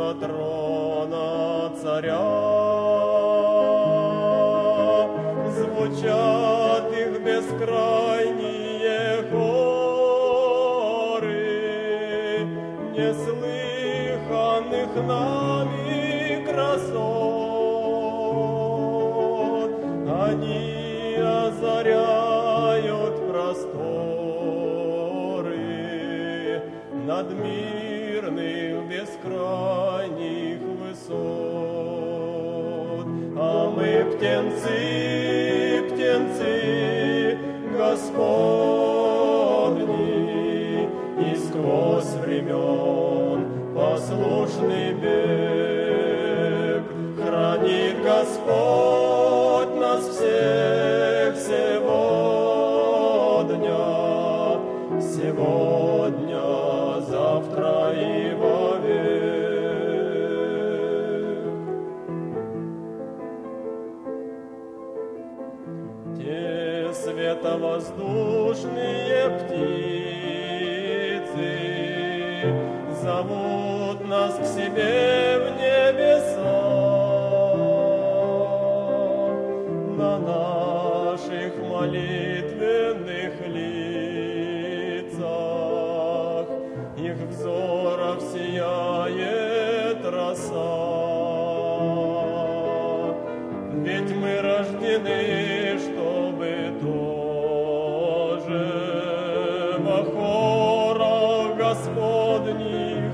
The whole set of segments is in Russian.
до трона царя. Звучат их бескрайние хоры, неслыханных нами красот. Они озаряют просторы надмирных бескрайних высот. А мы птенцы, птенцы Господни, и сквозь времен послушный бег хранит Господь нас всех сегодня, завтра и вовек. Те световоздушные птицы зовут нас к себе в небеса. На наших молитвенных лицах их взоров сияет роса. Ведь мы рождены, чтобы тоже во хорах Господних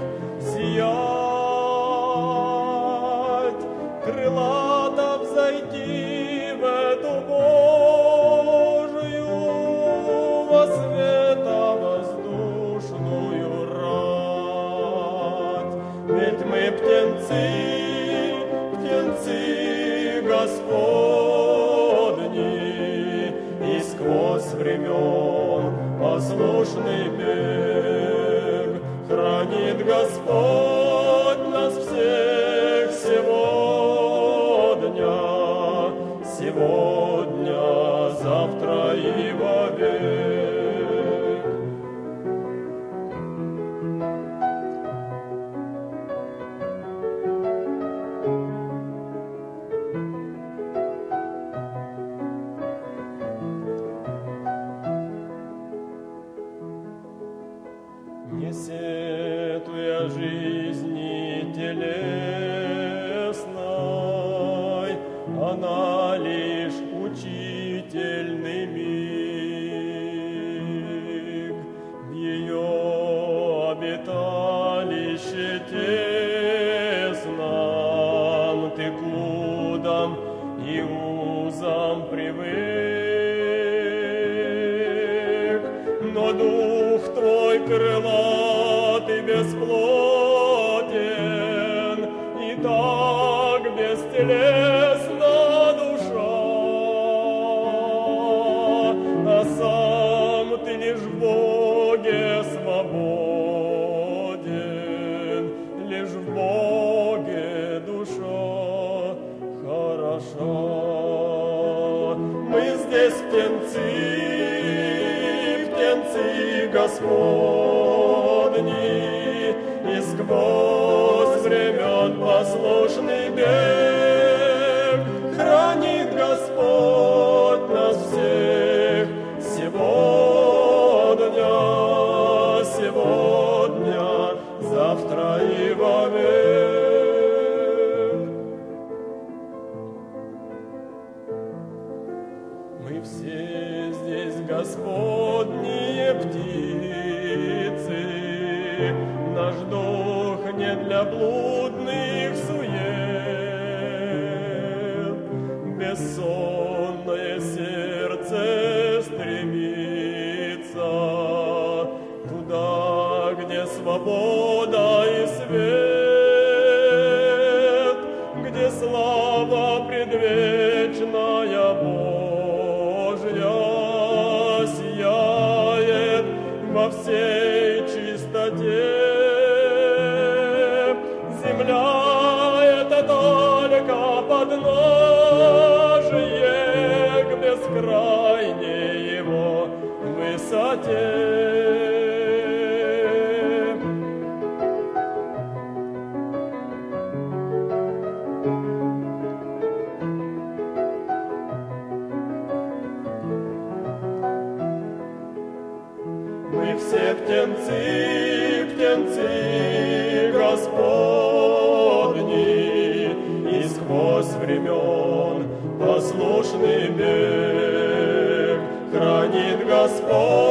сиять, крылато взойти в эту Божию во световоздушную рать. Ведь мы птенцы, птенцы Господни, и сквозь времен послушный бег хранит Господь нас всех сегодня, завтра и вовек. Не сетуя жизни телесной, она лишь учительный миг. В ее обиталище тесном ты к удам и узам привык, но дух твой крылатый бесплотен, и так бестелесна душа, а сам ты лишь в Боге свободен, лишь в Боге душа хороша. Мы здесь птенцы, птенцы Господни, и сквозь времен послушный бег хранит Господь нас всех сегодня, завтра и вовек. Мы все здесь Господние птицы, наш дух не для блудных сует, бессонное сердце стремится туда, где свобода и свет, где слава предвечная Божья сияет во всей чистоте. Земля — это только подножие к бескрайней его высоте. птенцы Господни, и сквозь времен послушный бег хранит Господь.